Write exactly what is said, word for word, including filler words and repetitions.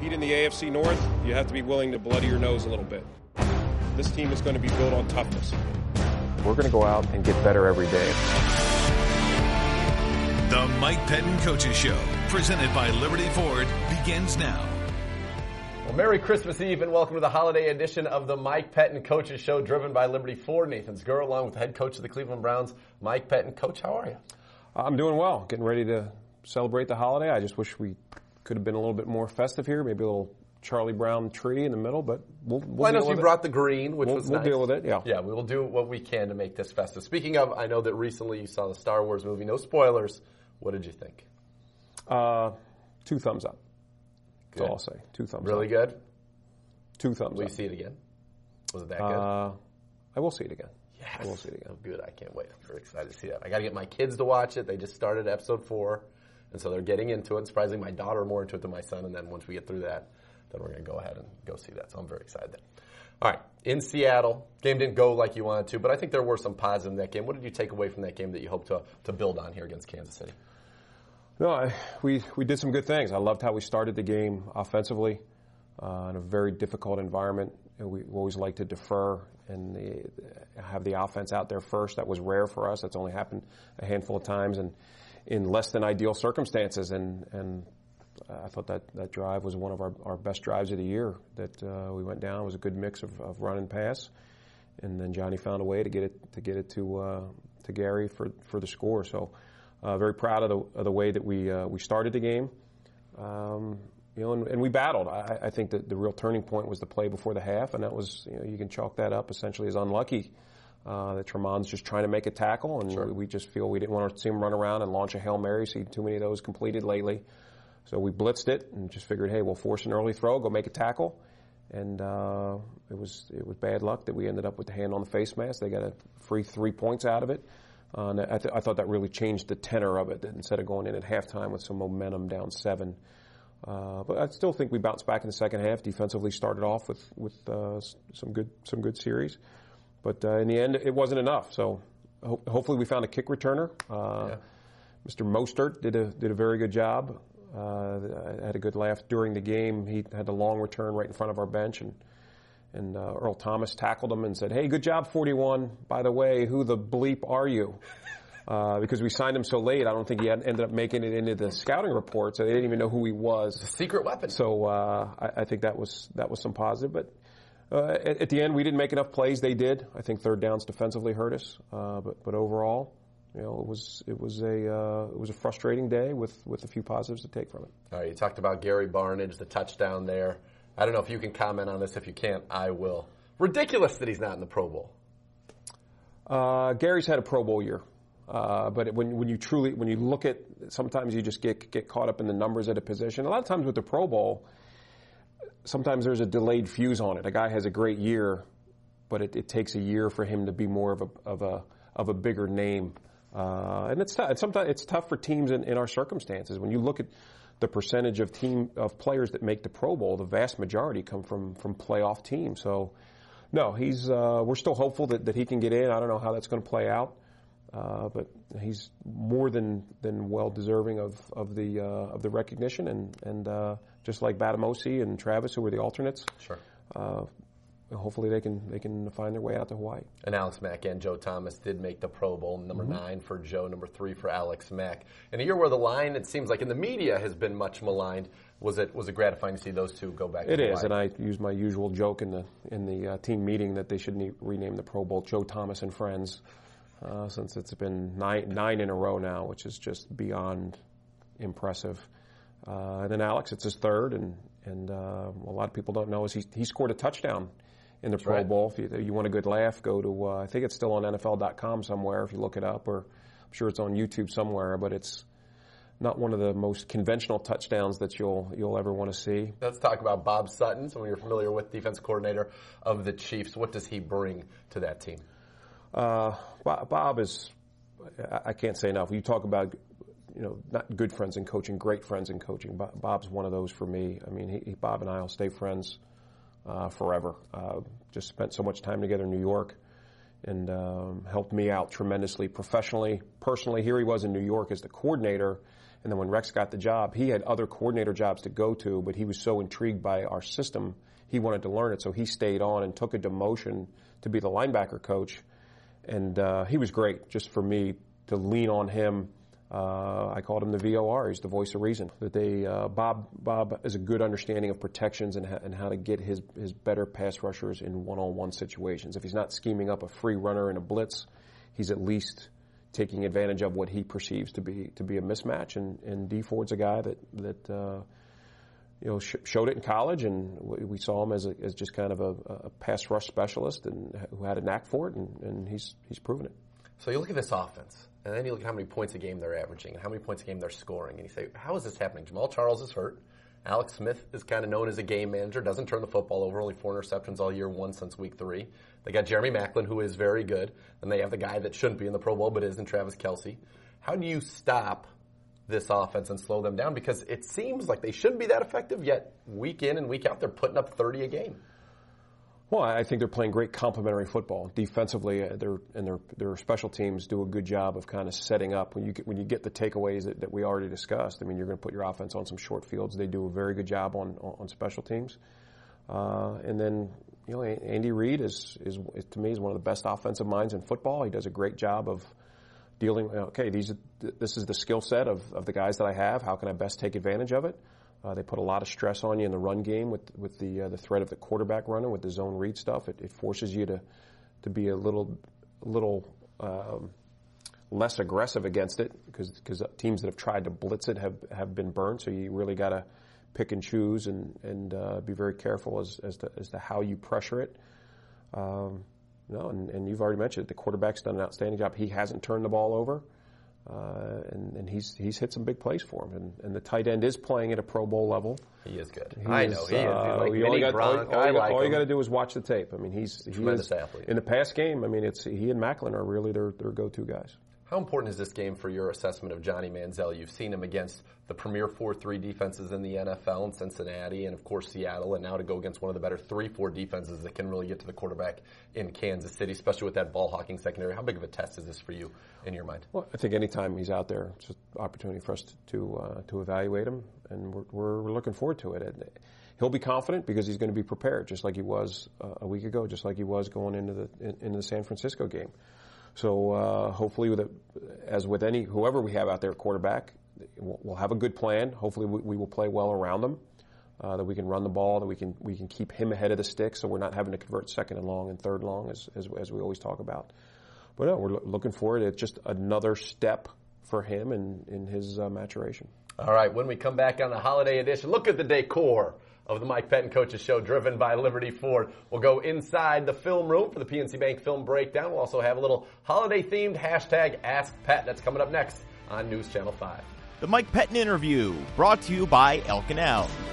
compete in the A F C North, you have to be willing to bloody your nose a little bit. This team is going to be built on toughness. We're going to go out and get better every day. The Mike Pettine Coaches Show, presented by Liberty Ford, begins now. Well, Merry Christmas Eve and welcome to the holiday edition of the Mike Pettine Coaches Show, driven by Liberty Ford. Nathan Zgura, along with the head coach of the Cleveland Browns, Mike Pettine. Coach, how are you? I'm doing well. Getting ready to celebrate the holiday. I just wish we could have been a little bit more festive here. Maybe a little Charlie Brown tree in the middle, but we'll, we'll well, I know you brought the green, which we'll, was we'll nice. We'll deal with it, yeah. Yeah, we will do what we can to make this festive. Speaking of, I know that recently you saw the Star Wars movie. No spoilers. What did you think? Uh, two thumbs up. That's Good. all I'll say. Two thumbs really up. Really good? Two thumbs will up. Will you see it again? Was it that good? Uh, I will see it again. Yes. I will see it again. Oh, good. I can't wait. I'm very excited to see that. I got to get my kids to watch it. They just started episode four, and so they're getting into it. And surprisingly, my daughter more into it than my son, and then once we get through that, then we're going to go ahead and go see that. So I'm very excited then. All right. In Seattle, game didn't go like you wanted to, but I think there were some positives in that game. What did you take away from that game that you hope to, to build on here against Kansas City? No, I, we we did some good things. I loved how we started the game offensively uh, in a very difficult environment. And we always like to defer and the, have the offense out there first. That was rare for us. That's only happened a handful of times and in less than ideal circumstances. And and I thought that, that drive was one of our, our best drives of the year. That uh, we went down. It was a good mix of, of run and pass. And then Johnny found a way to get it to get it to uh, to Gary for for the score. So. Uh, very proud of the of the way that we uh, we started the game, um, you know, and, and we battled. I, I think that the real turning point was the play before the half, and that was, you know, you can chalk that up essentially as unlucky. Uh, that Tremon's just trying to make a tackle, and sure. we, we just feel we didn't want to see him run around and launch a Hail Mary. See too many of those completed lately, so we blitzed it and just figured, hey, we'll force an early throw, go make a tackle, and uh, it was it was bad luck that we ended up with the hand on the face mask. They got a free three points out of it. Uh, and I, th- I thought that really changed the tenor of it, that instead of going in at halftime with some momentum down seven. Uh, but I still think we bounced back in the second half. Defensively started off with with uh, some good some good series, but uh, in the end it wasn't enough. So ho- hopefully we found a kick returner. Uh, yeah. Mister Mostert did a did a very good job. Uh, I had a good laugh during the game. He had a long return right in front of our bench, and. And uh, Earl Thomas tackled him and said, hey, good job, forty-one. By the way, who the bleep are you? Uh, because we signed him so late, I don't think he had, ended up making it into the scouting report, so they didn't even know who he was. It's a secret weapon. So uh, I, I think that was that was some positive. But uh, at, at the end, we didn't make enough plays. They did. I think third downs defensively hurt us. Uh, but but overall, you know, it was it was a uh, it was a frustrating day with, with a few positives to take from it. All right, you talked about Gary Barnidge, the touchdown there. I don't know if you can comment on this. If you can't, I will. Ridiculous that he's not in the Pro Bowl. Uh, Gary's had a Pro Bowl year, uh, but when when you truly when you look at, sometimes you just get get caught up in the numbers at a position. A lot of times with the Pro Bowl, sometimes there's a delayed fuse on it. A guy has a great year, but it, it takes a year for him to be more of a of a of a bigger name, uh, and it's tough. Sometimes it's tough for teams in, in our circumstances. When you look at the percentage of team of players that make the Pro Bowl, the vast majority come from from playoff teams. So, no, he's uh, we're still hopeful that, that he can get in. I don't know how that's going to play out, uh, but he's more than than well deserving of of the uh, of the recognition. And and uh, just like Batamosi and Travis, who were the alternates, sure. Uh, hopefully they can they can find their way out to Hawaii. And Alex Mack and Joe Thomas did make the Pro Bowl. Number mm-hmm. nine for Joe, number three for Alex Mack. In a year where the line, it seems like in the media, has been much maligned, was it was it gratifying to see those two go back? It to is, Hawaii? and I used my usual joke in the in the uh, team meeting that they should ne- rename the Pro Bowl Joe Thomas and Friends, uh, since it's been nine nine in a row now, which is just beyond impressive. Uh, and then Alex, it's his third, and and uh, a lot of people don't know is he he scored a touchdown in the That's Pro right. Bowl. If you, you want a good laugh, go to, uh, I think it's still on N F L dot com somewhere if you look it up, or I'm sure it's on YouTube somewhere, but it's not one of the most conventional touchdowns that you'll you'll ever want to see. Let's talk about Bob Sutton, someone you're familiar with, defense coordinator of the Chiefs. What does he bring to that team? Uh, Bob is, I can't say enough. You talk about, you know, not good friends in coaching, great friends in coaching. Bob's one of those for me. I mean, he, Bob and I will stay friends Uh, forever. Uh, just spent so much time together in New York, and um, helped me out tremendously professionally, personally. Here he was in New York as the coordinator, And then when Rex got the job, he had other coordinator jobs to go to, but he was so intrigued by our system, he wanted to learn it. So he stayed on and took a demotion to be the linebacker coach. And uh, he was great just for me to lean on him. Uh, I called him the V O R. He's the voice of reason. That they uh, Bob Bob has a good understanding of protections and, ha- and how to get his his better pass rushers in one-on-one situations. If he's not scheming up a free runner in a blitz, he's at least taking advantage of what he perceives to be to be a mismatch. And, and D Ford's a guy that that uh, you know sh- showed it in college, and we saw him as a, as just kind of a, a pass rush specialist and who had a knack for it, and, and he's he's proven it. So you look at this offense, and then you look at how many points a game they're averaging and how many points a game they're scoring, and you say, how is this happening? Jamal Charles is hurt. Alex Smith is kind of known as a game manager, doesn't turn the football over, only four interceptions all year, one since week three. They got Jeremy Maclin, who is very good. Then they have the guy that shouldn't be in the Pro Bowl but is in Travis Kelce. How do you stop this offense and slow them down? Because it seems like they shouldn't be that effective, yet week in and week out they're putting up thirty a game. Well, I think they're playing great complementary football. Defensively, they're, and their their special teams do a good job of kind of setting up. When you get, when you get the takeaways that, that we already discussed, I mean, you're going to put your offense on some short fields. They do a very good job on on special teams. Uh, and then, you know, Andy Reid is, is, is, to me, is one of the best offensive minds in football. He does a great job of dealing, okay, these are, this is the skill set of, of the guys that I have. How can I best take advantage of it? Uh, they put a lot of stress on you in the run game with with the uh, the threat of the quarterback running with the zone read stuff. It, it forces you to to be a little little um, less aggressive against it because because teams that have tried to blitz it have, have been burned. So you really got to pick and choose and and uh, be very careful as as to as to how you pressure it. Um, you know, and, and you've already mentioned it. The quarterback's done an outstanding job. He hasn't turned the ball over. Uh, and, and he's he's hit some big plays for him, and, and the tight end is playing at a Pro Bowl level. He is good. He I is, know he is. Uh, he's like you mini got, Gronk. all, all, I you, like all you him. got to do is watch the tape. I mean, he's Tremendous he is, athlete. In the pass game, I mean, it's he and Maclin are really their their go-to guys. How important is this game for your assessment of Johnny Manziel? You've seen him against the premier four three defenses in the N F L in Cincinnati and, of course, Seattle, and now to go against one of the better three four defenses that can really get to the quarterback in Kansas City, especially with that ball-hawking secondary. How big of a test is this for you in your mind? Well, I think anytime he's out there, it's an opportunity for us to to, uh, to evaluate him, and we're, we're, we're looking forward to it. He'll be confident because he's going to be prepared, just like he was uh, a week ago, just like he was going into the in, into the San Francisco game. So uh, hopefully, with a, as with any whoever we have out there at quarterback, we'll, we'll have a good plan. Hopefully, we, we will play well around them, uh, that we can run the ball, that we can we can keep him ahead of the stick, so we're not having to convert second and long and third long as as, as we always talk about. But no, we're lo- looking forward. It's just another step for him in in his uh, maturation. All right, when we come back on the holiday edition, look at the decor of the Mike Pettine Coaches Show, driven by Liberty Ford. We'll go inside the film room for the P N C Bank Film Breakdown. We'll also have a little holiday-themed hashtag Ask Pet. That's coming up next on News Channel five. The Mike Pettine Interview, brought to you by Elk and Out.